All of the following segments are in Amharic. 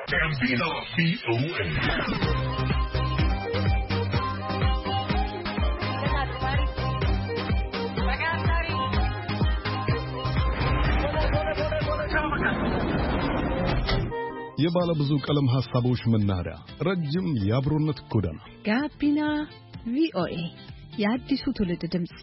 Gambino VOA. የባለ ብዙ ቀለም ሐሳቦች መናኸሪያ ረጅም የአብሮነት ጎዳና ጋቢና ቪኦኤ የአዲሱ ትውልድ ድምጽ።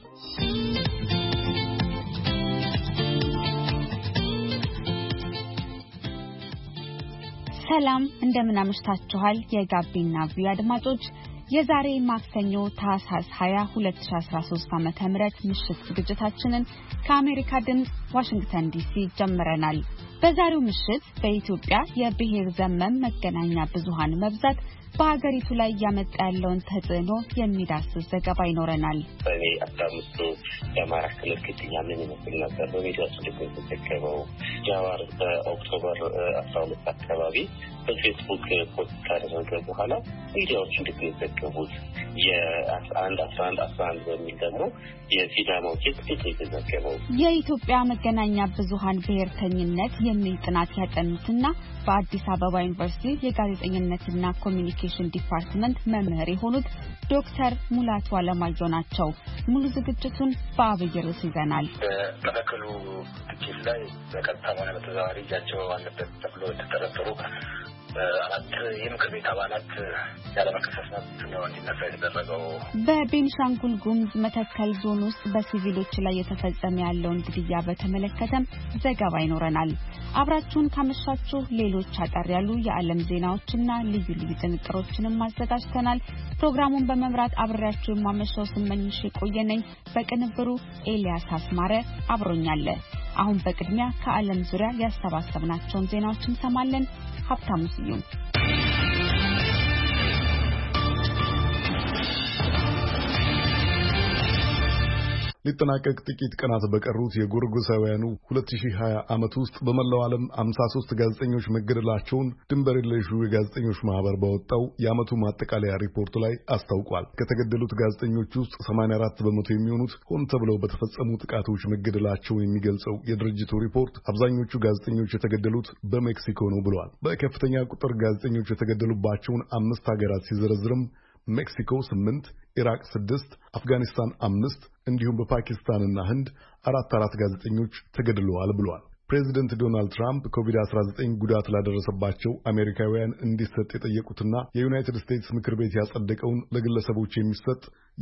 ሰላም እንደምን አመሽታችኋል የጋቢና ቪኦኤ አድማጮች። የዛሬ ማክሰኞ ታህሳስ 20 2013 ዓ.ም ምሽት ዝግጅታችንን ከአሜሪካ ድምጽ ዋሽንግተን ዲሲ ጀምረናል። በዛሬው ምሽት በኢትዮጵያ የብሔር ዘመም መገናኛ ብዙሃን መብዛት በሀገሪቱ ላይ ያመጣ ያለውን ተጽዕኖ የሚዳስስ ዘገባ ይኖረናል። በኔ አዳምስቱ የአማራ ክልል ክትኛ ምን ይመስል ነበር በሚዲያዎች እንደተዘገበው ጃዋር በኦክቶበር 12 አካባቢ በፌስቡክ ፖስት ካደረገ በኋላ ሚዲያዎች እንደተዘገቡት የ11 በሚል ደግሞ የሲዳማው ኬስ የተዘገበው የኢትዮጵያ መገናኛ ብዙሃን ብሔርተኝነት የሚል ጥናት ያጠኑትና በአዲስ አበባ ዩኒቨርሲቲ የጋዜጠኝነትና ኮሚኒኬሽን ዲፓርትመንት መምህር የሆኑት ዶክተር ሙላቱ አለማየሁ ናቸው። ሙሉ ዝግጅቱን በአብይ ርዕስ ይዘናል። በመከሉ ኬስ ላይ በቀጥታ ሆነ በተዘዋዋሪ እጃቸው አለበት ተብሎ የተጠረጠሩ አራት የምክር ቤት አባላት ያለመከሰስ መብት ነው እንዲነሳ የተደረገው። በቤንሻንጉል ጉሙዝ መተከል ዞን ውስጥ በሲቪሎች ላይ የተፈጸመ ያለውን ግድያ በተመለከተም ዘገባ ይኖረናል። አብራችሁን ካመሻችሁ ሌሎች አጠር ያሉ የዓለም ዜናዎችና ልዩ ልዩ ጥንቅሮችንም አዘጋጅተናል። ፕሮግራሙን በመምራት አብሬያችሁ የማመሻው ስመኝሽ የቆየነኝ፣ በቅንብሩ ኤልያስ አስማረ አብሮኛለ። አሁን በቅድሚያ ከዓለም ዙሪያ ያሰባሰብናቸውን ዜናዎች እንሰማለን። ሀብታሙ ስዩም ሊጠናቀቅ ጥቂት ቀናት በቀሩት የጎርጎሳውያኑ 2020 ዓመት ውስጥ በመላው ዓለም 53 ጋዜጠኞች መገደላቸውን ድንበር የለሹ የጋዜጠኞች ማህበር ባወጣው የዓመቱ ማጠቃለያ ሪፖርት ላይ አስታውቋል። ከተገደሉት ጋዜጠኞች ውስጥ 84 በመቶ የሚሆኑት ሆን ተብለው በተፈጸሙ ጥቃቶች መገደላቸውን የሚገልጸው የድርጅቱ ሪፖርት አብዛኞቹ ጋዜጠኞች የተገደሉት በሜክሲኮ ነው ብለዋል። በከፍተኛ ቁጥር ጋዜጠኞች የተገደሉባቸውን 5 ሀገራት ሲዘረዝርም ሜክሲኮ 8፣ ኢራቅ 6፣ አፍጋኒስታን 5 እንዲሁም በፓኪስታንና ህንድ አራት ጋዜጠኞች ተገድለዋል ብለዋል። ፕሬዚደንት ዶናልድ ትራምፕ ኮቪድ-19 ጉዳት ላደረሰባቸው አሜሪካውያን እንዲሰጥ የጠየቁትና የዩናይትድ ስቴትስ ምክር ቤት ያጸደቀውን ለግለሰቦች የሚሰጥ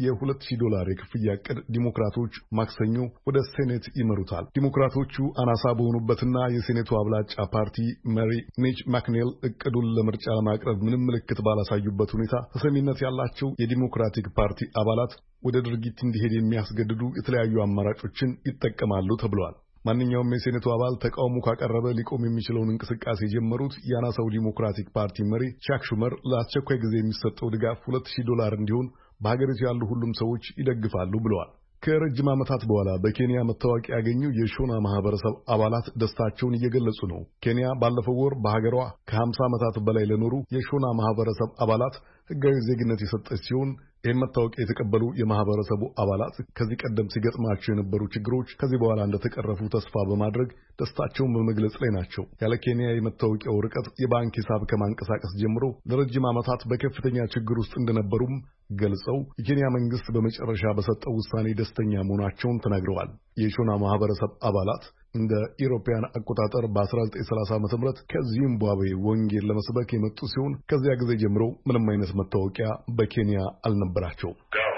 $2,000 የክፍያ ዕቅድ ዲሞክራቶች ማክሰኞ ወደ ሴኔት ይመሩታል። ዲሞክራቶቹ አናሳ በሆኑበትና የሴኔቱ አብላጫ ፓርቲ መሪ ሚች ማክኔል ዕቅዱን ለምርጫ ለማቅረብ ምንም ምልክት ባላሳዩበት ሁኔታ ተሰሚነት ያላቸው የዲሞክራቲክ ፓርቲ አባላት ወደ ድርጊት እንዲሄድ የሚያስገድዱ የተለያዩ አማራጮችን ይጠቀማሉ ተብሏል። ማንኛውም የሴኔቱ አባል ተቃውሞ ካቀረበ ሊቆም የሚችለውን እንቅስቃሴ የጀመሩት የአናሳው ዲሞክራቲክ ፓርቲ መሪ ቻክ ሹመር ለአስቸኳይ ጊዜ የሚሰጠው ድጋፍ $2,000 እንዲሆን በሀገሪቱ ያሉ ሁሉም ሰዎች ይደግፋሉ ብለዋል። ከረጅም ዓመታት በኋላ በኬንያ መታወቂያ ያገኙ የሾና ማህበረሰብ አባላት ደስታቸውን እየገለጹ ነው። ኬንያ ባለፈው ወር በሀገሯ ከ50 ዓመታት በላይ ለኖሩ የሾና ማህበረሰብ አባላት ሕጋዊ ዜግነት የሰጠች ሲሆን ይህም መታወቂያ የተቀበሉ የማህበረሰቡ አባላት ከዚህ ቀደም ሲገጥማቸው የነበሩ ችግሮች ከዚህ በኋላ እንደተቀረፉ ተስፋ በማድረግ ደስታቸውን በመግለጽ ላይ ናቸው። ያለ ኬንያ የመታወቂያው ርቀት የባንክ ሂሳብ ከማንቀሳቀስ ጀምሮ ለረጅም ዓመታት በከፍተኛ ችግር ውስጥ እንደነበሩም ገልጸው የኬንያ መንግስት በመጨረሻ በሰጠው ውሳኔ ደስተኛ መሆናቸውን ተናግረዋል። የሾና ማህበረሰብ አባላት እንደ ኢሮፒያን አቆጣጠር በ1930 ዓ.ም ከዚምባብዌ ወንጌል ለመስበክ የመጡ ሲሆን ከዚያ ጊዜ ጀምሮ ምንም አይነት መታወቂያ በኬንያ አልነበራቸውም።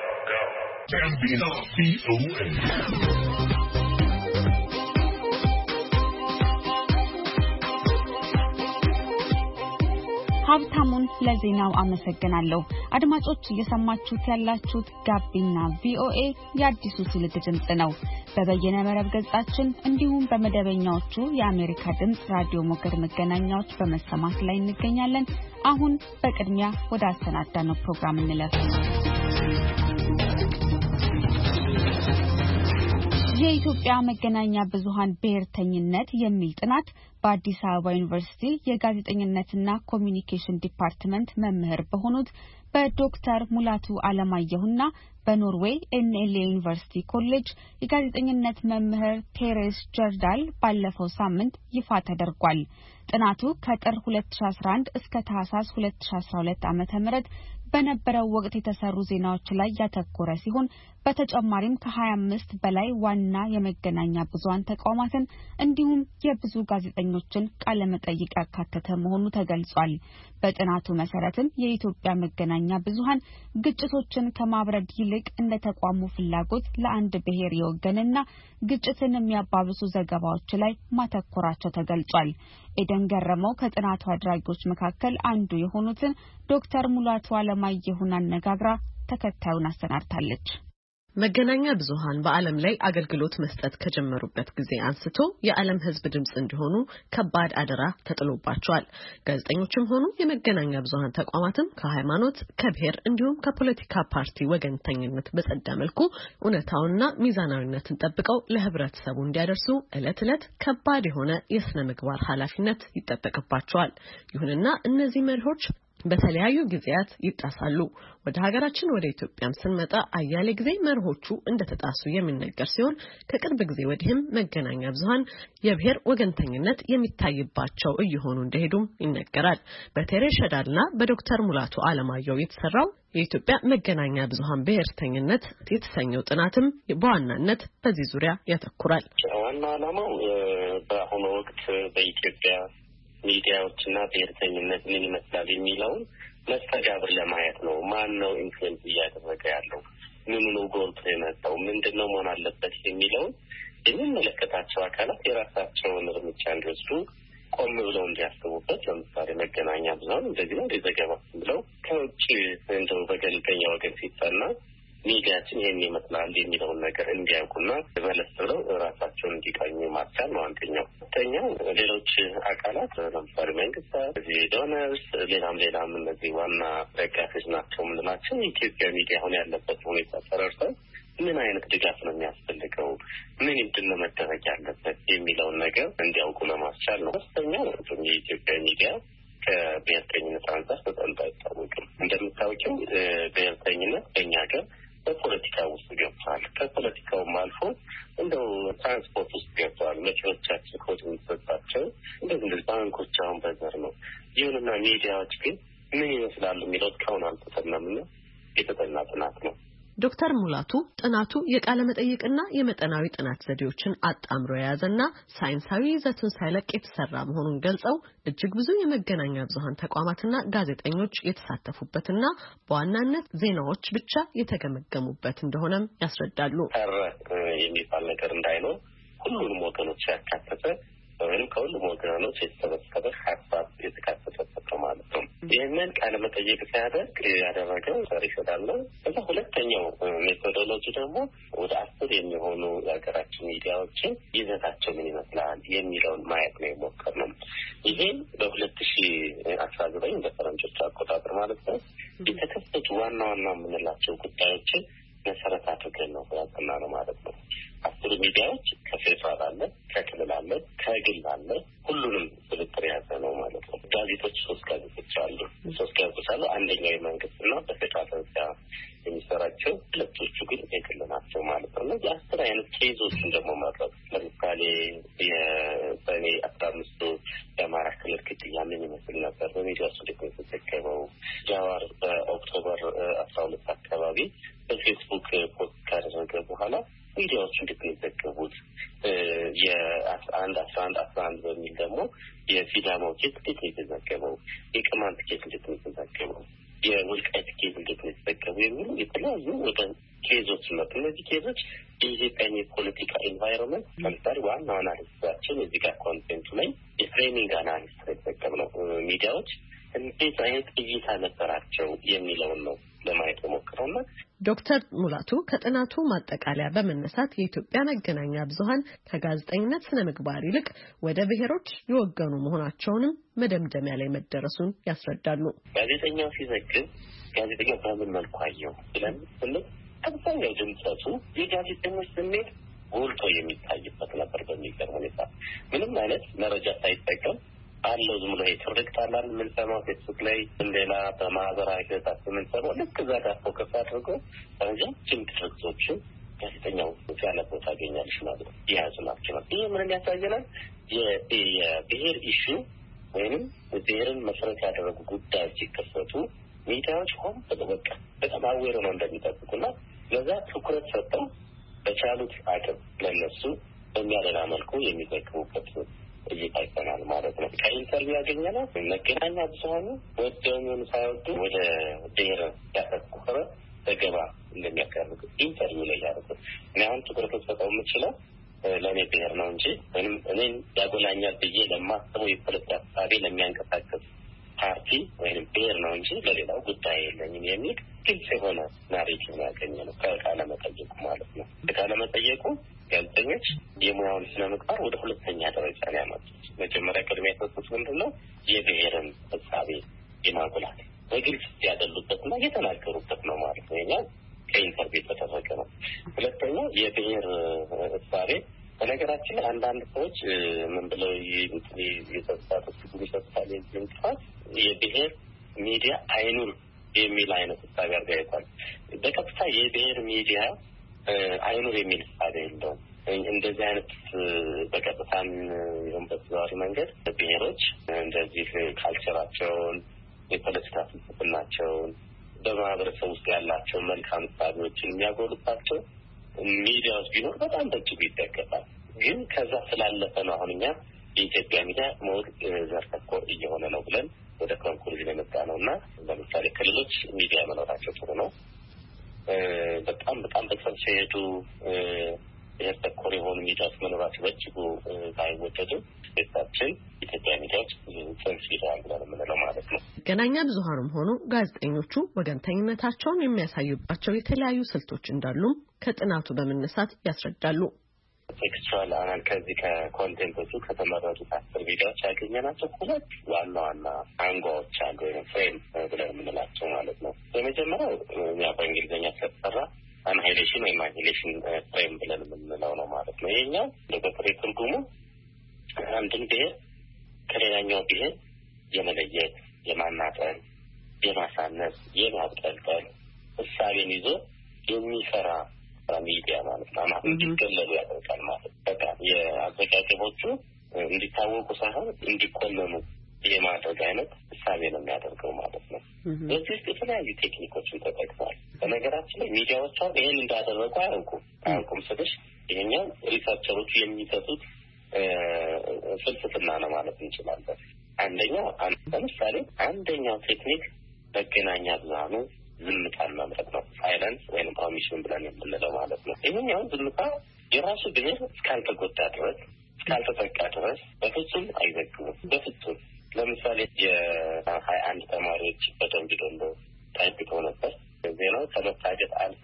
ሀብታሙን ለዜናው አመሰግናለሁ። አድማጮች እየሰማችሁት ያላችሁት ጋቢና ቪኦኤ የአዲሱ ትውልድ ድምጽ ነው። በበየነ መረብ ገጻችን እንዲሁም በመደበኛዎቹ የአሜሪካ ድምጽ ራዲዮ ሞገድ መገናኛዎች በመሰማት ላይ እንገኛለን። አሁን በቅድሚያ ወደ አሰናዳነው ፕሮግራም እንለፍ። የኢትዮጵያ መገናኛ ብዙሃን ብሔርተኝነት የሚል ጥናት በአዲስ አበባ ዩኒቨርሲቲ የጋዜጠኝነትና ኮሚኒኬሽን ዲፓርትመንት መምህር በሆኑት በዶክተር ሙላቱ አለማየሁና በኖርዌይ ኤንኤልኤ ዩኒቨርሲቲ ኮሌጅ የጋዜጠኝነት መምህር ቴሬስ ጀርዳል ባለፈው ሳምንት ይፋ ተደርጓል። ጥናቱ ከጥር 2011 እስከ ታህሳስ 2012 ዓ.ም በነበረው ወቅት የተሰሩ ዜናዎች ላይ ያተኮረ ሲሆን በተጨማሪም ከ25 በላይ ዋና የመገናኛ ብዙሃን ተቋማትን እንዲሁም የብዙ ጋዜጠኞችን ቃለ መጠይቅ ያካተተ መሆኑ ተገልጿል። በጥናቱ መሰረትም የኢትዮጵያ መገናኛ ብዙሃን ግጭቶችን ከማብረድ ይልቅ እንደ ተቋሙ ፍላጎት ለአንድ ብሔር የወገንና ግጭትን የሚያባብሱ ዘገባዎች ላይ ማተኮራቸው ተገልጿል። ኤደን ገረመው ከጥናቱ አድራጊዎች መካከል አንዱ የሆኑትን ዶክተር ሙላቱ አለማየሁን አነጋግራ ተከታዩን አሰናድታለች። መገናኛ ብዙሃን በዓለም ላይ አገልግሎት መስጠት ከጀመሩበት ጊዜ አንስቶ የዓለም ሕዝብ ድምጽ እንዲሆኑ ከባድ አደራ ተጥሎባቸዋል። ጋዜጠኞችም ሆኑ የመገናኛ ብዙሃን ተቋማትም ከሃይማኖት፣ ከብሔር እንዲሁም ከፖለቲካ ፓርቲ ወገንተኝነት በጸዳ መልኩ እውነታውንና ሚዛናዊነትን ጠብቀው ለህብረተሰቡ እንዲያደርሱ ዕለት ዕለት ከባድ የሆነ የስነ ምግባር ኃላፊነት ይጠበቅባቸዋል። ይሁንና እነዚህ መርሆች በተለያዩ ጊዜያት ይጣሳሉ። ወደ ሀገራችን ወደ ኢትዮጵያም ስንመጣ አያሌ ጊዜ መርሆቹ እንደተጣሱ የሚነገር ሲሆን ከቅርብ ጊዜ ወዲህም መገናኛ ብዙሃን የብሔር ወገንተኝነት የሚታይባቸው እየሆኑ እንደሄዱም ይነገራል። በቴሬስ ጀርዳልና በዶክተር ሙላቱ አለማየሁ የተሰራው የኢትዮጵያ መገናኛ ብዙሃን ብሔርተኝነት የተሰኘው ጥናትም በዋናነት በዚህ ዙሪያ ያተኩራል። ዋና ዓላማው በአሁኑ ወቅት በኢትዮጵያ ሚዲያዎችና ብሔርተኝነት ምን ይመስላል የሚለውን መስተጋብር ለማየት ነው። ማን ነው ኢንፍሉዌንስ እያደረገ ያለው? ምን ነው ጎልቶ የመጣው? ምንድነው መሆን አለበት የሚለውን የሚመለከታቸው አካላት የራሳቸውን እርምጃ እንዲወስዱ ቆም ብለው እንዲያስቡበት። ለምሳሌ መገናኛ ብዙሃን እንደዚህ ነው ዘገባ ብለው ከውጭ እንደው በገለልተኛ ወገን ሲጠና ሚዲያችን ይሄን ይመስላል የሚለውን ነገር እንዲያውቁና መለስ ብለው ራሳቸውን እንዲቃኙ ማስቻል ነው አንደኛው። ሁለተኛው ሌሎች አካላት ለምሳሌ መንግስታት፣ ዶነርስ፣ ሌላም እነዚህ ዋና ደጋፊዎች ናቸው የምንላቸው የኢትዮጵያ ሚዲያ አሁን ያለበት ሁኔታ ተረድተው ምን አይነት ድጋፍ ነው የሚያስፈልገው፣ ምንድን ነው መደረግ ያለበት የሚለውን ነገር እንዲያውቁ ለማስቻል ነው። ሶስተኛው የኢትዮጵያ ሚዲያ ከብሔርተኝነት አንጻር ተጠንቶ አይታወቅም። እንደምታወቂው ብሔርተኝነት በእኛ ሀገር በፖለቲካ ውስጥ ገብቷል። ከፖለቲካውም አልፎ እንደው ትራንስፖርት ውስጥ ገብቷል። መኪኖቻችን ኮድ የሚሰጣቸው እንደዚህ ባንኮች አሁን በዘር ነው። ይሁንና ሚዲያዎች ግን ምን ይመስላሉ የሚለው እስካሁን አልተጠናምና የተጠና ጥናት ነው። ዶክተር ሙላቱ ጥናቱ የቃለ መጠይቅና የመጠናዊ ጥናት ዘዴዎችን አጣምሮ የያዘና ሳይንሳዊ ይዘትን ሳይለቅ የተሰራ መሆኑን ገልጸው እጅግ ብዙ የመገናኛ ብዙሃን ተቋማትና ጋዜጠኞች የተሳተፉበትና በዋናነት ዜናዎች ብቻ የተገመገሙበት እንደሆነም ያስረዳሉ። የሚባል ነገር እንዳይኖር ሁሉንም ወገኖች ያካተተ ወይም ከሁሉም ወገኖች የተሰበሰበ ሀሳብ የተካተተበት ማለት ነው። ይህንን ቃለ መጠይቅ ሲያደርግ ያደረገው ሪሰዳል ነው። ከዛ ሁለተኛው ሜቶዶሎጂ ደግሞ ወደ 10 የሚሆኑ የሀገራችን ሚዲያዎችን ይዘታቸው ምን ይመስላል የሚለውን ማየት ነው የሞከርነው። ይሄን በ2019 በፈረንጆች አቆጣጠር ማለት ነው የተከሰቱ ዋና የምንላቸው ጉዳዮችን መሰረት አድርገን ነው ያጠናነው ማለት ነው። 10 ሚዲያዎች ከፌዴራል አለ፣ ከክልል አለ፣ ከግል አለ፣ ሁሉንም ስብጥር የያዘ ነው ማለት ነው። ጋዜጦች 3 ጋዜጦች አሉ። 3 ጋዜጦች አሉ። አንደኛው የመንግስትና በፌዴራል ደረጃ የሚሰራቸው፣ ሁለቶቹ ግን የግል ናቸው ማለት ነው። እነዚህ 10 አይነት ኬዞችን ደግሞ ማድረግ ለምሳሌ የሰኔ 15 የአማራ ክልል ግድያ ምን ይመስል ነበር? በሚዲያ ውስጥ የተዘገበው ጃዋር በኦክቶበር 12 አካባቢ በፌስቡክ ፖስት ካደረገ በኋላ ሚዲያዎቹ እንድትዘገቡት የ11 በሚል ደግሞ የሲዳማው ኬዝ እንዴት ነው የተዘገበው፣ የቅማንት ኬዝ እንዴት ነው የተዘገበው፣ የወልቃይት ኬዝ እንዴት ነው የተዘገበው የሚሉ የተለያዩ ወደ ኬዞች መጡ። እነዚህ ኬዞች የኢትዮጵያን የፖለቲካ ኢንቫይሮንመንት ለምሳሌ ዋና አናሊሲሳችን እዚህ ጋር ኮንቴንቱ ላይ የፍሬሚንግ አናሊሲስ የተጠቀምነው ሚዲያዎች እንዴት አይነት እይታ ነበራቸው የሚለውን ነው ለማየት ሞክረውና ዶክተር ሙላቱ ከጥናቱ ማጠቃለያ በመነሳት የኢትዮጵያ መገናኛ ብዙሃን ከጋዜጠኝነት ስነ ምግባር ይልቅ ወደ ብሔሮች የወገኑ መሆናቸውንም መደምደሚያ ላይ መደረሱን ያስረዳሉ። ጋዜጠኛው ሲዘግብ ጋዜጠኛው በምን መልኩ አየው ብለን ስንል አብዛኛው ድምጸቱ የጋዜጠኞች ስሜት ጎልቶ የሚታይበት ነበር። በሚገርም ሁኔታ ምንም አይነት መረጃ ሳይጠቀም አለው ዝም ብሎ ትርክት አላል የምንሰማው ፌስቡክ ላይ እንደላ በማህበራዊ ገጻቸው የምንሰማው ልክ እዛ ጋር ፎከስ አድርጎ ረጃጅም ትርክቶችን ጋዜጠኛው ያለበት ታገኛለሽ ማለት ነው። ያዙ ናቸው። ይሄ ምን ያሳየናል? የብሔር ኢሹ ወይንም ብሔርን መሰረት ያደረጉ ጉዳዮች ሲከሰቱ ሚዲያዎች ሆን በቃ በጣም አዌር ነው እንደሚጠብቁና ለዛ ትኩረት ሰጥተው በቻሉት አቅም ለነሱ በሚያደላ መልኩ የሚዘግቡበት እይታይተናል ማለት ነው። ከኢንተርቪው ያገኘነው መገናኛ ብዙኃኑ ወደውን ሳይወዱ ወደ ብሔር ያተኮረ ዘገባ እንደሚያቀርቡ ኢንተርቪው ላይ ያደረጉት አሁን ትኩረት ሰጠው የምችለው ለእኔ ብሔር ነው እንጂ እኔን ያጎላኛል ብዬ ለማስበው የፖለቲካ ሀሳቤ ለሚያንቀሳቀስ ፓርቲ ወይም ብሔር ነው እንጂ ለሌላው ጉዳይ የለኝም የሚል ግልጽ የሆነ ናሬቲቭ ያገኘነው ከቃለ መጠየቁ ማለት ነው። ከቃለ መጠየቁ ጋዜጠኞች የሙያውን ስነ ምግባር ወደ ሁለተኛ ደረጃ ላይ ያመጡት። መጀመሪያ ቅድሚያ የሰጡት ምንድን ነው? የብሔርን ሀሳቤ የማጉላት በግልጽ ያደሉበትና የተናገሩበት ነው ማለት ነው። ይሄኛው ከኢንተርቪው የተደረገ ነው። ሁለተኛው የብሔር ሀሳቤ በነገራችን ላይ አንዳንድ ሰዎች ምን ብለው የተሳሳቱ ይሰጣሉ እንጥፋት የብሔር ሚዲያ አይኑር የሚል አይነት ሀሳብ ያርጋይቷል። በቀጥታ የብሔር ሚዲያ አይኑር የሚል ሀሳብ የለውም። እንደዚህ አይነት በቀጥታን ይሁን በተዘዋዋሪ መንገድ ብሔሮች እንደዚህ ካልቸራቸውን የፖለቲካ ፍልስፍናቸውን በማህበረሰብ ውስጥ ያላቸው መልካም ሀሳቦችን የሚያጎሉባቸው ሚዲያዎች ቢኖር በጣም በእጅጉ ይደገፋል። ግን ከዛ ስላለፈ ነው አሁን እኛ የኢትዮጵያ ሚዲያ ሞር ዘር ተኮር እየሆነ ነው ብለን ወደ ኮንክሉዥን የመጣ ነው እና ለምሳሌ ክልሎች ሚዲያ መኖራቸው ጥሩ ነው። በጣም በጣም ሲሄዱ ብሔር ተኮር የሆኑ ሚዲያዎች መኖራቸው በእጅጉ ባይወደድም ቤታችን ኢትዮጵያ ሚዲያዎች ጽንፍ ይዘዋል ብለን የምንለው ማለት ነው። መገናኛ ብዙኃኑም ሆኑ ጋዜጠኞቹ ወገንተኝነታቸውን የሚያሳዩባቸው የተለያዩ ስልቶች እንዳሉም ከጥናቱ በመነሳት ያስረዳሉ። ቴክስቹዋል አናል ከዚህ ከኮንቴንቶቹ ከተመረጡት 10 ቪዲዮዎች ያገኘናቸው ሁለት ዋና አንጓዎች አሉ ወይም ፍሬም ብለን የምንላቸው ማለት ነው። የመጀመሪያው ያው በእንግሊዝኛ ስለተሰራ አንሃይሌሽን ወይም አንሃይሌሽን ፍሬም ብለን የምንለው ነው ማለት ነው። ይሄኛው በጥሬ ትርጉሙ አንድን ብሔር ከሌላኛው ብሔር የመለየት፣ የማናጠል፣ የማሳነስ፣ የማብጠልጠል እሳቤን ይዞ የሚሰራ ሚዲያ ማለት ነው። ማለት እንዲገለሉ ያደርጋል ማለት በቃ የአዘጋገቦቹ እንዲታወቁ ሳይሆን እንዲቆለሉ የማድረግ አይነት እሳቤ ነው የሚያደርገው ማለት ነው። በዚህ ውስጥ የተለያዩ ቴክኒኮችን ተጠቅሟል። በነገራችን ላይ ሚዲያዎች አሁን ይህን እንዳደረጉ አያውቁም ስልሽ ይሄኛው ሪሰርቸሮቹ የሚሰጡት ፍልስፍና ነው ማለት እንችላለን። ለምሳሌ አንደኛው ቴክኒክ መገናኛ ብዙኃኑ ዝምታን መምረጥ ነው። ሳይለንስ ወይም ኦሚሽን ብለን የምንለው ማለት ነው። ይሄኛው ዝምታ የራሱ ብሔር እስካልተጎዳ ድረስ እስካልተጠቃ ድረስ በፍጹም አይዘግቡም። በፍጹም ለምሳሌ የ21 ተማሪዎች በደንብ ዶሎ ታይፕቶ ነበር። ዜናው ከመታጀት አልፎ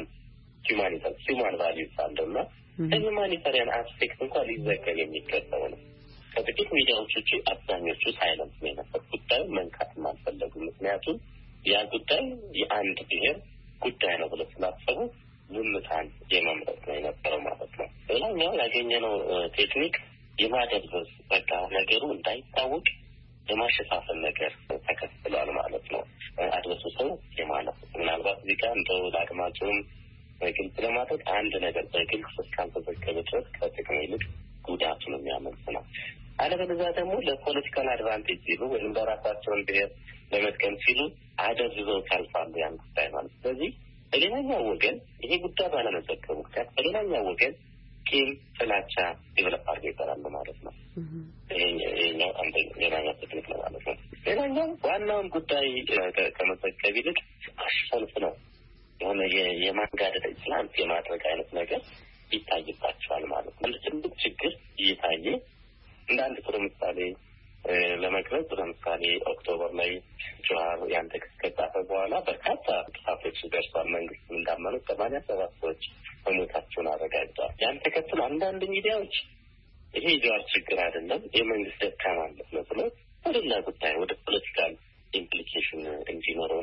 ሂውማን ቫሊዩስ አለና ሁማኒታሪያን አስፔክት እንኳን ሊዘገብ የሚገባው ነው። ከጥቂት ሚዲያዎች ውጪ አብዛኞቹ ሳይለንስ ነው የነበር። ጉዳዩ መንካት አልፈለጉም። ምክንያቱም ያ ጉዳይ የአንድ ብሔር ጉዳይ ነው ብለው ስላሰቡ ዝምታን የመምረጥ ነው የነበረው ማለት ነው። ሌላኛው ያገኘነው ቴክኒክ የማደብዘዝ በቃ ነገሩ እንዳይታወቅ የማሸፋፈን ነገር ተከትሏል ማለት ነው። አድበሱ ሰው የማለት ምናልባት እዚህ ጋር እንደው ለአድማጭውም በግልጽ ለማድረግ አንድ ነገር በግልጽ እስካልተዘገበ ድረስ ከጥቅም ይልቅ ጉዳቱ ነው የሚያመልጥ ነው። አለበለዚያ ደግሞ ለፖለቲካል አድቫንቴጅ ሲሉ ወይም በራሳቸውን ብሔር ለመጥቀም ሲሉ አደብዝዘው ካልፋሉ ያን ጉዳይ ማለት። ስለዚህ በሌላኛው ወገን ይሄ ጉዳይ ባለመዘገቡ ምክንያት በሌላኛው ወገን ቂም፣ ጥላቻ ዴቨሎፕ አድርገው ይሰራሉ ማለት ነው። ይሄኛው ሌላኛው ቴክኒክ ነው ማለት ነው። ሌላኛው ዋናውን ጉዳይ ከመዘገብ ይልቅ አሸንፍ ነው የሆነ የማንጋደድ ስላንት የማድረግ አይነት ነገር ይታይባቸዋል ማለት ነው። ትልቅ ችግር እየታየ እንደ አንድ ጥሩ ምሳሌ ለመግለጽ ለምሳሌ ኦክቶበር ላይ ጀዋር ያን ቴክስት ከጻፈ በኋላ በርካታ ጥፋቶች ደርሷል። መንግስት እንዳመኑ 87 ሰዎች መሞታቸውን አረጋግጧል። ያን ተከትሎ አንዳንድ ሚዲያዎች ይሄ ጀዋር ችግር አይደለም የመንግስት ደካማነት ነው ብለው ወደ ሌላ ጉዳይ ወደ ፖለቲካል ኢምፕሊኬሽን እንዲኖረውና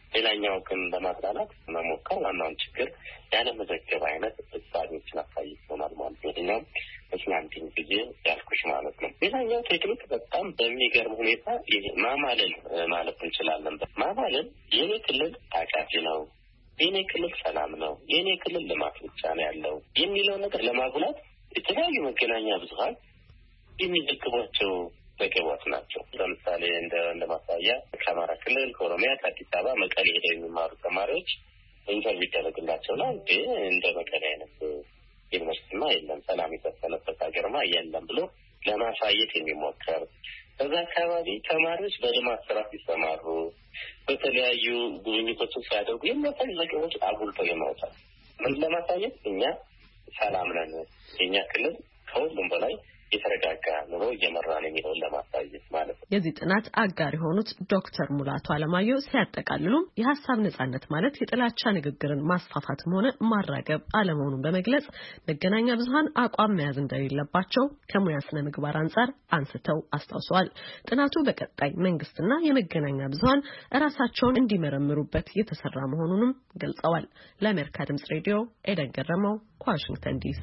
ሌላኛው ግን ለማጥናት መሞከር ዋናውን ችግር ያለመዘገብ አይነት እሳቤዎችን አሳይቶናል ማለት ነው። እና እስላምቲን ጊዜ ያልኩሽ ማለት ነው። ሌላኛው ቴክኒክ በጣም በሚገርም ሁኔታ ማማለል ማለት እንችላለን። ማማለል የኔ ክልል አቃፊ ነው፣ የኔ ክልል ሰላም ነው፣ የኔ ክልል ልማት ብቻ ነው ያለው የሚለው ነገር ለማጉላት የተለያዩ መገናኛ ብዙሃን የሚዘግቧቸው ዘገባዎች ናቸው። ለምሳሌ እንደ ማሳያ ከአማራ ክልል፣ ከኦሮሚያ፣ ከአዲስ አበባ መቀሌ ሄደው የሚማሩ ተማሪዎች ኢንተርቪው ይደረግላቸውና እንደ መቀሌ አይነት ዩኒቨርሲቲማ የለም፣ ሰላም የሰፈነበት ሀገርማ የለም ብሎ ለማሳየት የሚሞከር፣ በዛ አካባቢ ተማሪዎች በልማት ስራ ሲሰማሩ በተለያዩ ጉብኝቶችን ሲያደርጉ የሚያሳዩ ዘገባዎች አጉልተው የማውጣት ምን ለማሳየት እኛ ሰላም ነን፣ የኛ ክልል ከሁሉም በላይ የተረጋጋ ኑሮ እየመራ ነው የሚለውን ለማሳየት ማለት ነው። የዚህ ጥናት አጋር የሆኑት ዶክተር ሙላቱ አለማየሁ ሲያጠቃልሉም የሀሳብ ነጻነት ማለት የጥላቻ ንግግርን ማስፋፋትም ሆነ ማራገብ አለመሆኑን በመግለጽ መገናኛ ብዙሃን አቋም መያዝ እንደሌለባቸው ከሙያ ስነ ምግባር አንጻር አንስተው አስታውሰዋል። ጥናቱ በቀጣይ መንግስትና የመገናኛ ብዙሃን ራሳቸውን እንዲመረምሩበት የተሰራ መሆኑንም ገልጸዋል። ለአሜሪካ ድምጽ ሬዲዮ ኤደን ገረመው ከዋሽንግተን ዲሲ።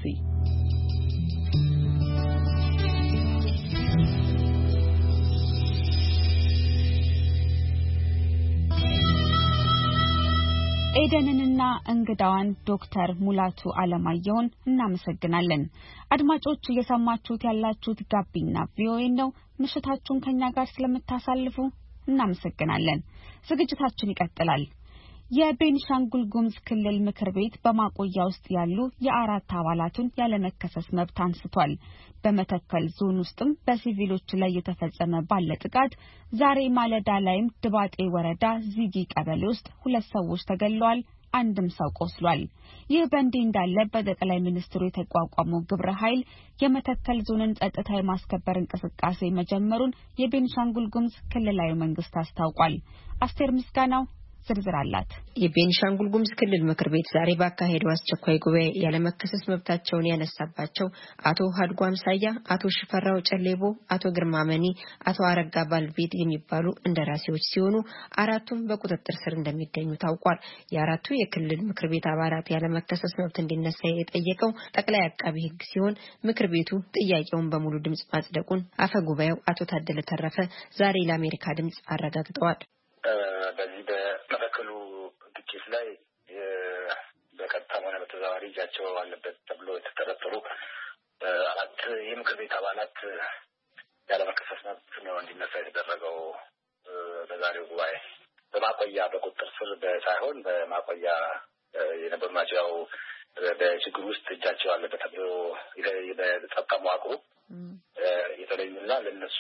ኤደንንና እንግዳዋን ዶክተር ሙላቱ አለማየሁን እናመሰግናለን። አድማጮች እየሰማችሁት ያላችሁት ጋቢና ቪኦኤ ነው። ምሽታችሁን ከኛ ጋር ስለምታሳልፉ እናመሰግናለን። ዝግጅታችን ይቀጥላል። የቤኒሻንጉል ጉሙዝ ክልል ምክር ቤት በማቆያ ውስጥ ያሉ የ4 አባላቱን ያለመከሰስ መብት አንስቷል። በመተከል ዞን ውስጥም በሲቪሎች ላይ የተፈጸመ ባለ ጥቃት ዛሬ ማለዳ ላይም ድባጤ ወረዳ ዚጊ ቀበሌ ውስጥ 2 ሰዎች ተገለዋል፣ አንድም ሰው ቆስሏል። ይህ በእንዲህ እንዳለ በጠቅላይ ሚኒስትሩ የተቋቋመው ግብረ ኃይል የመተከል ዞንን ጸጥታ የማስከበር እንቅስቃሴ መጀመሩን የቤኒሻንጉል ጉሙዝ ክልላዊ መንግስት አስታውቋል። አስቴር ምስጋናው ዝርዝር አላት። የቤኒሻንጉል ጉሙዝ ክልል ምክር ቤት ዛሬ ባካሄደው አስቸኳይ ጉባኤ ያለመከሰስ መብታቸውን ያነሳባቸው አቶ ሀድጎ አምሳያ፣ አቶ ሽፈራው ጨሌቦ፣ አቶ ግርማ መኒ፣ አቶ አረጋ ባልቤት የሚባሉ እንደራሴዎች ሲሆኑ 4ቱም በቁጥጥር ስር እንደሚገኙ ታውቋል። የ4ቱ የክልል ምክር ቤት አባላት ያለመከሰስ መብት እንዲነሳ የጠየቀው ጠቅላይ አቃቢ ሕግ ሲሆን ምክር ቤቱ ጥያቄውን በሙሉ ድምጽ ማጽደቁን አፈ ጉባኤው አቶ ታደለ ተረፈ ዛሬ ለአሜሪካ ድምጽ አረጋግጠዋል። በዚህ በመተከሉ ግጭት ላይ በቀጥታም ሆነ በተዘዋዋሪ እጃቸው አለበት ተብሎ የተጠረጠሩ 4 የምክር ቤት አባላት ያለመከሰስ መብት ነው እንዲነሳ የተደረገው። በዛሬው ጉባኤ በማቆያ በቁጥጥር ስር ሳይሆን በማቆያ የነበሩ ናቸው። ያው በችግር ውስጥ እጃቸው አለበት ተብሎ በጸጥታ መዋቅሩ የተለዩና ለእነሱ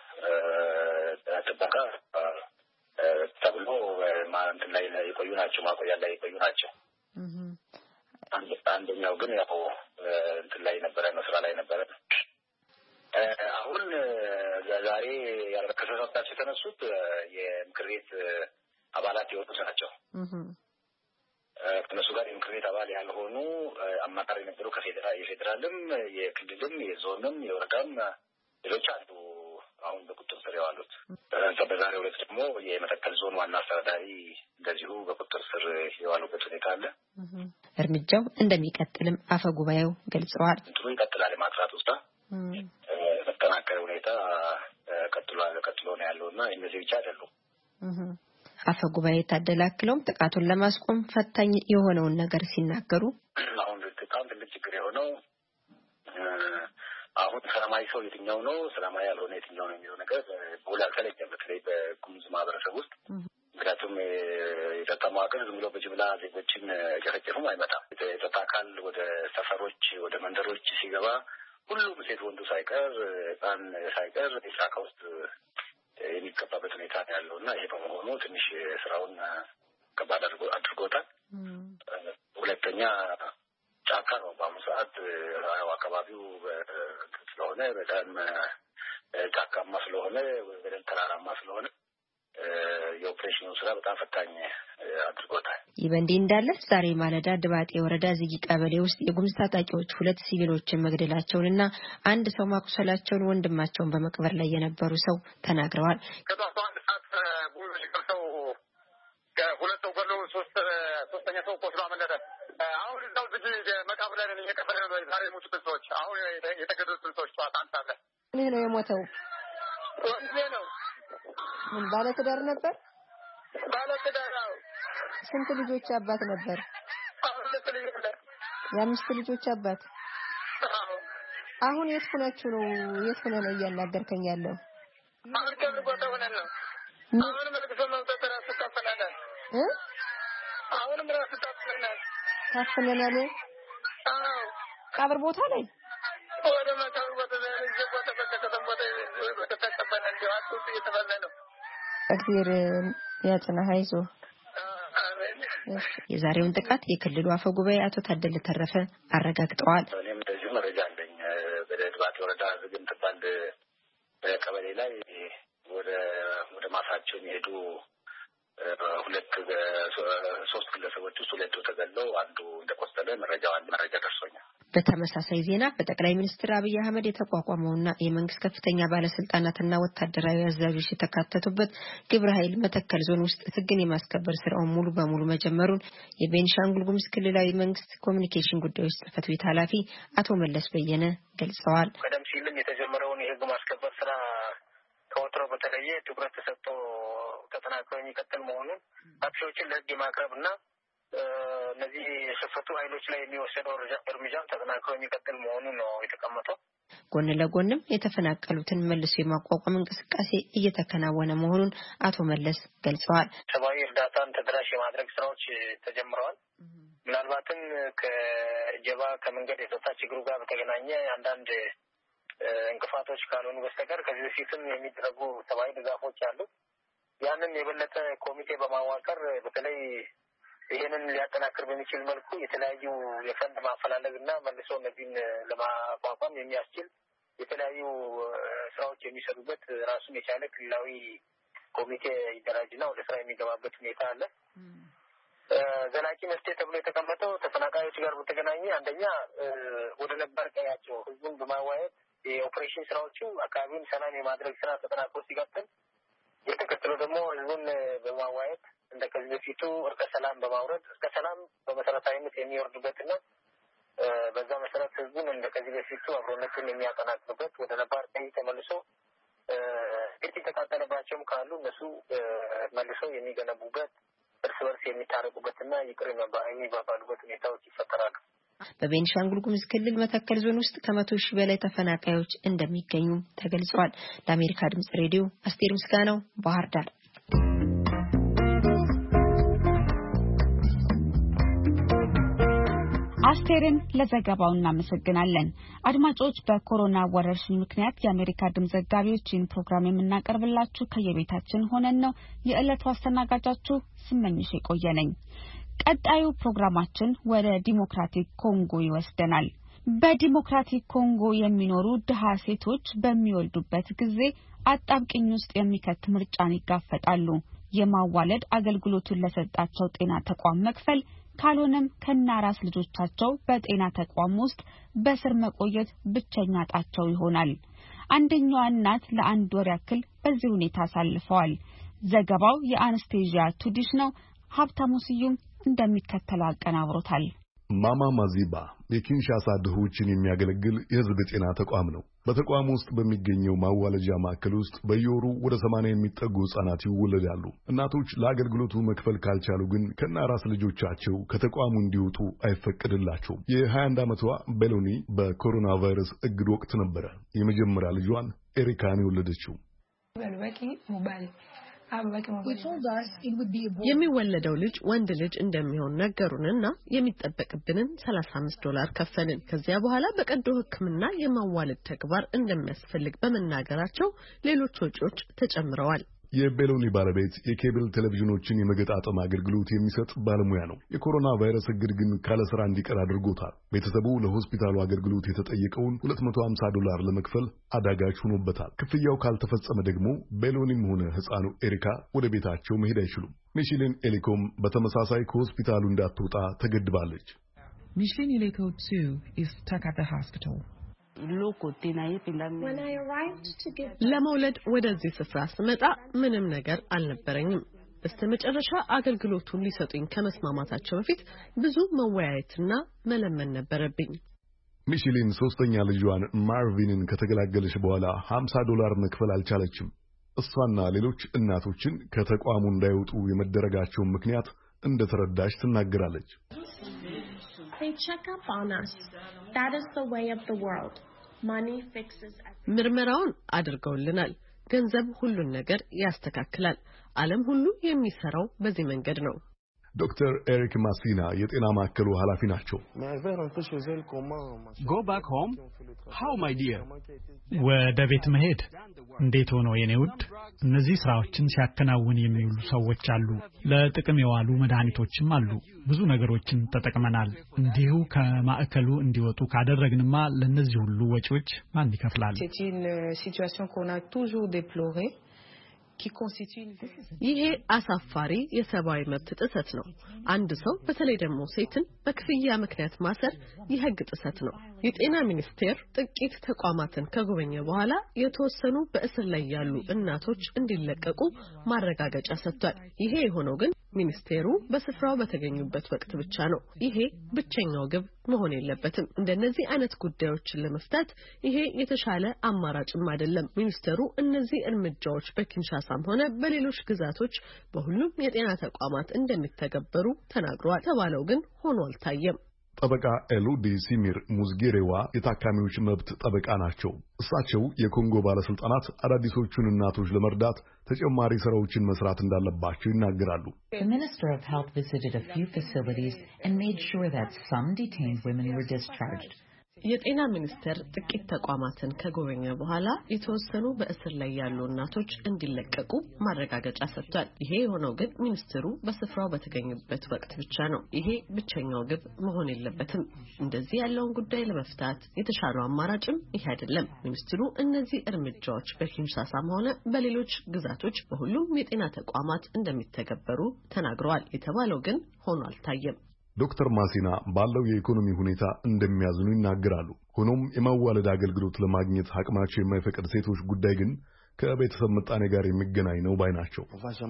ጥበቃ ተብሎ እንትን ላይ የቆዩ ናቸው፣ ማቆያ ላይ የቆዩ ናቸው። አንደኛው ግን ያው እንትን ላይ ነበረ ነው፣ ስራ ላይ ነበረ። አሁን ዛሬ ያለመከሰስ መብታቸው የተነሱት የምክር ቤት አባላት የሆኑት ናቸው። ከነሱ ጋር የምክር ቤት አባል ያልሆኑ አማካሪ የነበሩ የፌዴራልም የክልልም የዞንም የወረዳም ሌሎች አሉ አሁን በቁጥጥር ስር የዋሉት። በዛሬው ዕለት ደግሞ የመተከል ዞን ዋና አስተዳዳሪ እንደዚሁ በቁጥጥር ስር የዋሉበት ሁኔታ አለ። እርምጃው እንደሚቀጥልም አፈ ጉባኤው ገልጸዋል። እንትኑ ይቀጥላል። የማጥራት ውስጥ በተጠናከረ ሁኔታ ቀጥሎ ነው ያለውና እነዚህ ብቻ አይደሉም። አፈ ጉባኤ ታደለ አክለውም ጥቃቱን ለማስቆም ፈታኝ የሆነውን ነገር ሲናገሩ አሁን በጣም ትልቅ ችግር የሆነው አሁን ሰላማዊ ሰው የትኛው ነው፣ ሰላማዊ ያልሆነ የትኛው ነው የሚለው ነገር በውል አልተለየም። በተለይ በጉሙዝ ማህበረሰብ ውስጥ ምክንያቱም የጸጥታ መዋቅር ዝም ብሎ በጅምላ ዜጎችን ጨፈጨፉም አይመጣም። የጸጥታ አካል ወደ ሰፈሮች ወደ መንደሮች ሲገባ ሁሉም ሴት ወንዱ ሳይቀር ሕፃን ሳይቀር ጫካ ውስጥ የሚገባበት ሁኔታ ነው ያለው እና ይሄ በመሆኑ ትንሽ ስራውን ከባድ አድርጎታል። ሁለተኛ ጫካ ነው በአሁኑ ሰዓት አካባቢው ስለሆነ በጣም ጫካማ ስለሆነ በደም ተራራማ ስለሆነ የኦፕሬሽኑ ስራ በጣም ፈታኝ አድርጎታል። ይህ በእንዲህ እንዳለ ዛሬ ማለዳ ድባጤ ወረዳ ዚጊ ቀበሌ ውስጥ የጉሙዝ ታጣቂዎች 2 ሲቪሎችን መግደላቸውንና 1 ሰው ማቁሰላቸውን ወንድማቸውን በመቅበር ላይ የነበሩ ሰው ተናግረዋል። ከጧቱ 1 ሰዓት ጉሙዝ ሊቀርሰው ተጨማሪ የሞቱትን ሰዎች አሁን የተገደሉትን ሰዎች ጠዋት አንሳለ ምን ነው የሞተው? ወንድ ነው። ምን ባለትዳር ነበር? ባለትዳር ነው። ስንት ልጆች አባት ነበር? ሁለት ልጆች ነበር። የአምስት ልጆች አባት። አሁን የት ሆናችሁ ነው? የት ሆነ ነው እያናገርከኝ ያለው? አሁን ከብር ቦታ ሆነን ነው። አሁን መልክቶ መምጣት ራሱ ታፈናናል። አሁንም ራሱ ታፈናናል። ታፈናናል? አዎ። ቀብር ቦታ ላይ ወደ መቃብር ቦታ ላይ ቦታ በከተማ ቦታ ተተቀበለ እንዲዋጡ እየተባለ ነው። እግዚአብሔር ያጽናህ፣ አይዞህ። የዛሬውን ጥቃት የክልሉ አፈ ጉባኤ አቶ ታደለ ተረፈ አረጋግጠዋል። እኔም እንደዚሁ መረጃ አለኝ። በደድባት ወረዳ ዝግን ተባል ቀበሌ ላይ ወደ ማሳቸው የሚሄዱ ሶስት ግለሰቦች ውስጥ ሁለቱ ተገለው አንዱ እንደቆሰለ መረጃ ደርሶኛል። በተመሳሳይ ዜና በጠቅላይ ሚኒስትር አብይ አህመድ የተቋቋመውና የመንግስት ከፍተኛ ባለስልጣናትና ወታደራዊ አዛዦች የተካተቱበት ግብረ ኃይል መተከል ዞን ውስጥ ሕግን የማስከበር ስራውን ሙሉ በሙሉ መጀመሩን የቤኒሻንጉል ጉሙዝ ክልላዊ መንግስት ኮሚኒኬሽን ጉዳዮች ጽሕፈት ቤት ኃላፊ አቶ መለስ በየነ ገልጸዋል። ቀደም ሲልም የተጀመረውን የሕግ ማስከበር ስራ ከወትሮ በተለየ ትኩረት ተሰጥቶ ተጠናክሮ የሚቀጥል መሆኑን አጥፊዎችን ለሕግ የማቅረብና እነዚህ የሸፈቱ ኃይሎች ላይ የሚወሰደው እርምጃ ተጠናክሮ የሚቀጥል መሆኑን ነው የተቀመጠው። ጎን ለጎንም የተፈናቀሉትን መልሶ የማቋቋም እንቅስቃሴ እየተከናወነ መሆኑን አቶ መለስ ገልጸዋል። ሰብአዊ እርዳታን ተደራሽ የማድረግ ስራዎች ተጀምረዋል። ምናልባትም ከጀባ ከመንገድ የጸጥታ ችግሩ ጋር በተገናኘ አንዳንድ እንቅፋቶች ካልሆኑ በስተቀር ከዚህ በፊትም የሚደረጉ ሰብአዊ ድጋፎች አሉ። ያንን የበለጠ ኮሚቴ በማዋቀር በተለይ ይህንን ሊያጠናክር በሚችል መልኩ የተለያዩ የፈንድ ማፈላለግና መልሶ እነዚህን ለማቋቋም የሚያስችል የተለያዩ ስራዎች የሚሰሩበት ራሱን የቻለ ክልላዊ ኮሚቴ ይደራጅና ወደ ስራ የሚገባበት ሁኔታ አለ። ዘላቂ መፍትሄ ተብሎ የተቀመጠው ተፈናቃዮች ጋር በተገናኘ አንደኛ ወደ ነባር ቀያቸው ህዝቡን በማዋየት የኦፕሬሽን ስራዎቹ አካባቢውን ሰላም የማድረግ ስራ ተጠናክሮ ሲቀጥል፣ የተከተለው ደግሞ ህዝቡን በማዋየት እንደ ከዚህ በፊቱ እርቀ ሰላም በማውረድ እርቀ ሰላም በመሰረታዊነት የሚወርድበትና በዛ መሰረት ህዝቡን እንደ ከዚህ በፊቱ አብሮነቱን የሚያጠናክርበት ወደ ነባር ቀይ ተመልሶ ቤት የተቃጠለባቸውም ካሉ እነሱ መልሰው የሚገነቡበት እርስ በርስ የሚታረቁበትና ይቅር የሚባባሉበት ሁኔታዎች ይፈጠራሉ። በቤኒሻንጉል ጉሙዝ ክልል መተከል ዞን ውስጥ ከ100 ሺህ በላይ ተፈናቃዮች እንደሚገኙ ተገልጿል። ለአሜሪካ ድምጽ ሬዲዮ አስቴር ምስጋናው ባህር ዳር። አስቴርን ለዘገባው እናመሰግናለን። አድማጮች፣ በኮሮና ወረርሽኝ ምክንያት የአሜሪካ ድምጽ ዘጋቢዎችን ፕሮግራም የምናቀርብላችሁ ከየቤታችን ሆነን ነው። የዕለቱ አስተናጋጃችሁ ስመኝሽ የቆየነኝ። ቀጣዩ ፕሮግራማችን ወደ ዲሞክራቲክ ኮንጎ ይወስደናል። በዲሞክራቲክ ኮንጎ የሚኖሩ ድሃ ሴቶች በሚወልዱበት ጊዜ አጣብቂኝ ውስጥ የሚከት ምርጫን ይጋፈጣሉ። የማዋለድ አገልግሎቱን ለሰጣቸው ጤና ተቋም መክፈል፣ ካልሆነም ከናራስ ልጆቻቸው በጤና ተቋም ውስጥ በስር መቆየት ብቸኛ ጣቸው ይሆናል። አንደኛዋ እናት ለ1 ወር ያክል በዚህ ሁኔታ አሳልፈዋል። ዘገባው የአንስቴዥያ ቱዲሽ ነው። ሀብታሙ ስዩም እንደሚከተለው አቀናብሮታል። ማማ ማዚባ የኪንሻሳ ድሆችን የሚያገለግል የሕዝብ ጤና ተቋም ነው። በተቋም ውስጥ በሚገኘው ማዋለጃ ማዕከል ውስጥ በየወሩ ወደ 80 የሚጠጉ ሕፃናት ይወለዳሉ። እናቶች ለአገልግሎቱ መክፈል ካልቻሉ ግን ከነአራስ ልጆቻቸው ከተቋሙ እንዲወጡ አይፈቀድላቸውም። የ21 ዓመቷ ቤሎኒ በኮሮና ቫይረስ እግድ ወቅት ነበረ የመጀመሪያ ልጇን ኤሪካን የወለደችው። የሚወለደው ልጅ ወንድ ልጅ እንደሚሆን ነገሩንና የሚጠበቅብንን $35 ከፈልን። ከዚያ በኋላ በቀዶ ሕክምና የማዋለድ ተግባር እንደሚያስፈልግ በመናገራቸው ሌሎች ወጪዎች ተጨምረዋል። የቤሎኒ ባለቤት የኬብል ቴሌቪዥኖችን የመገጣጠም አገልግሎት የሚሰጥ ባለሙያ ነው። የኮሮና ቫይረስ እግድ ግን ካለ ስራ እንዲቀር አድርጎታል። ቤተሰቡ ለሆስፒታሉ አገልግሎት የተጠየቀውን $250 ለመክፈል አዳጋች ሆኖበታል። ክፍያው ካልተፈጸመ ደግሞ ቤሎኒም ሆነ ሕፃኑ ኤሪካ ወደ ቤታቸው መሄድ አይችሉም። ሚሽሊን ኤሊኮም በተመሳሳይ ከሆስፒታሉ እንዳትወጣ ተገድባለች። Micheline Eleko too is stuck at the hospital. ለመውለድ ወደዚህ ስፍራ ስመጣ ምንም ነገር አልነበረኝም። በስተመጨረሻ አገልግሎቱን ሊሰጡኝ ከመስማማታቸው በፊት ብዙ መወያየትና መለመን ነበረብኝ። ሚሽሊን ሶስተኛ ልጇን ማርቪንን ከተገላገለች በኋላ $50 መክፈል አልቻለችም። እሷና ሌሎች እናቶችን ከተቋሙ እንዳይወጡ የመደረጋቸውን ምክንያት እንደተረዳች ትናገራለች። ምርመራውን አድርገውልናል። ገንዘብ ሁሉን ነገር ያስተካክላል። ዓለም ሁሉ የሚሰራው በዚህ መንገድ ነው። ዶክተር ኤሪክ ማሲና የጤና ማዕከሉ ኃላፊ ናቸው። Go back home? How, my dear? ወደ ቤት መሄድ እንዴት ሆኖ የኔ ውድ? እነዚህ ስራዎችን ሲያከናውን የሚውሉ ሰዎች አሉ። ለጥቅም የዋሉ መድኃኒቶችም አሉ። ብዙ ነገሮችን ተጠቅመናል። እንዲሁ ከማዕከሉ እንዲወጡ ካደረግንማ ለነዚህ ሁሉ ወጪዎች ማን ይከፍላል? ይሄ አሳፋሪ የሰብአዊ መብት ጥሰት ነው። አንድ ሰው በተለይ ደግሞ ሴትን በክፍያ ምክንያት ማሰር የሕግ ጥሰት ነው። የጤና ሚኒስቴር ጥቂት ተቋማትን ከጎበኘ በኋላ የተወሰኑ በእስር ላይ ያሉ እናቶች እንዲለቀቁ ማረጋገጫ ሰጥቷል። ይሄ የሆነው ግን ሚኒስቴሩ በስፍራው በተገኙበት ወቅት ብቻ ነው። ይሄ ብቸኛው ግብ መሆን የለበትም። እንደነዚህ አይነት ጉዳዮችን ለመፍታት ይሄ የተሻለ አማራጭም አይደለም። ሚኒስቴሩ እነዚህ እርምጃዎች በኪንሻሳም ሆነ በሌሎች ግዛቶች በሁሉም የጤና ተቋማት እንደሚተገበሩ ተናግሯል። ተባለው ግን ሆኖ አልታየም። ጠበቃ ኤሉዲ ሲሚር ሙዝጌሬዋ የታካሚዎች መብት ጠበቃ ናቸው። እሳቸው የኮንጎ ባለስልጣናት አዳዲሶቹን እናቶች ለመርዳት ተጨማሪ ስራዎችን መስራት እንዳለባቸው ይናገራሉ። The Minister of Health visited a few facilities and made sure that some detained women were discharged. የጤና ሚኒስቴር ጥቂት ተቋማትን ከጎበኘ በኋላ የተወሰኑ በእስር ላይ ያሉ እናቶች እንዲለቀቁ ማረጋገጫ ሰጥቷል። ይሄ የሆነው ግን ሚኒስትሩ በስፍራው በተገኙበት ወቅት ብቻ ነው። ይሄ ብቸኛው ግብ መሆን የለበትም። እንደዚህ ያለውን ጉዳይ ለመፍታት የተሻለው አማራጭም ይሄ አይደለም። ሚኒስትሩ እነዚህ እርምጃዎች በኪንሻሳም ሆነ በሌሎች ግዛቶች በሁሉም የጤና ተቋማት እንደሚተገበሩ ተናግረዋል። የተባለው ግን ሆኖ አልታየም። ዶክተር ማሲና ባለው የኢኮኖሚ ሁኔታ እንደሚያዝኑ ይናገራሉ። ሆኖም የማዋለድ አገልግሎት ለማግኘት አቅማቸው የማይፈቅድ ሴቶች ጉዳይ ግን ከቤተሰብ ምጣኔ ጋር የሚገናኝ ነው ባይ ናቸው።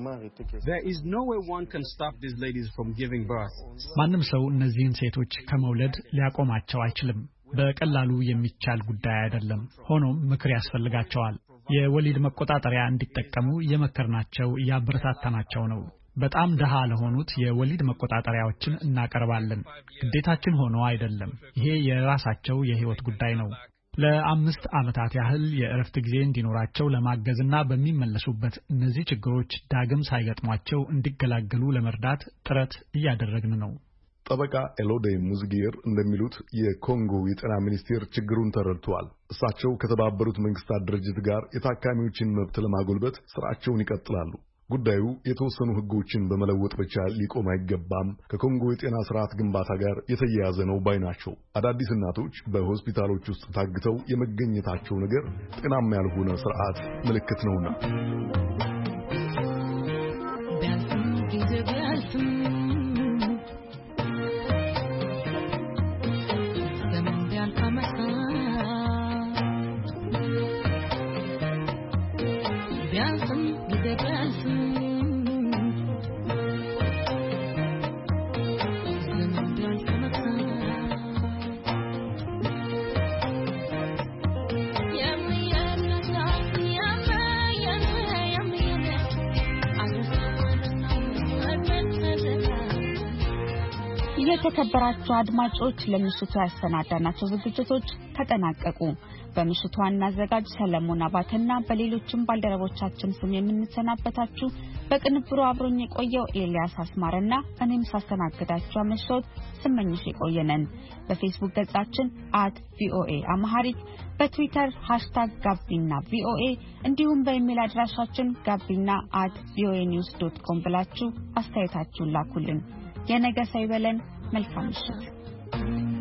There is no way one can stop these ladies from giving birth. ማንም ሰው እነዚህን ሴቶች ከመውለድ ሊያቆማቸው አይችልም። በቀላሉ የሚቻል ጉዳይ አይደለም። ሆኖም ምክር ያስፈልጋቸዋል። የወሊድ መቆጣጠሪያ እንዲጠቀሙ እየመከርናቸው እያበረታታናቸው ነው። በጣም ደሃ ለሆኑት የወሊድ መቆጣጠሪያዎችን እናቀርባለን። ግዴታችን ሆኖ አይደለም። ይሄ የራሳቸው የህይወት ጉዳይ ነው። ለ5 ዓመታት ያህል የእረፍት ጊዜ እንዲኖራቸው ለማገዝና በሚመለሱበት እነዚህ ችግሮች ዳግም ሳይገጥሟቸው እንዲገላገሉ ለመርዳት ጥረት እያደረግን ነው። ጠበቃ ኤሎዴ ሙዝጌር እንደሚሉት የኮንጎ የጤና ሚኒስቴር ችግሩን ተረድቷል። እሳቸው ከተባበሩት መንግስታት ድርጅት ጋር የታካሚዎችን መብት ለማጎልበት ስራቸውን ይቀጥላሉ። ጉዳዩ የተወሰኑ ህጎችን በመለወጥ ብቻ ሊቆም አይገባም፣ ከኮንጎ የጤና ስርዓት ግንባታ ጋር የተያያዘ ነው ባይ ናቸው። አዳዲስ እናቶች በሆስፒታሎች ውስጥ ታግተው የመገኘታቸው ነገር ጤናማ ያልሆነ ስርዓት ምልክት ነውና። የተከበራችሁ አድማጮች ለምሽቱ ያሰናዳናቸው ዝግጅቶች ተጠናቀቁ። በምሽቱ ዋና አዘጋጅ ሰለሞን አባተና በሌሎችም ባልደረቦቻችን ስም የምንሰናበታችሁ በቅንብሩ አብሮኝ የቆየው ኤልያስ አስማረና እኔም ሳስተናግዳችሁ አመሻውት ስመኝሽ የቆየነን። በፌስቡክ ገጻችን @voa_amharic በትዊተር #gabina_voa እንዲሁም በኢሜል አድራሻችን gabina@voanews.com ብላችሁ አስተያየታችሁን ላኩልን። የነገ ሰው ይበለን። መልካም ምሽት።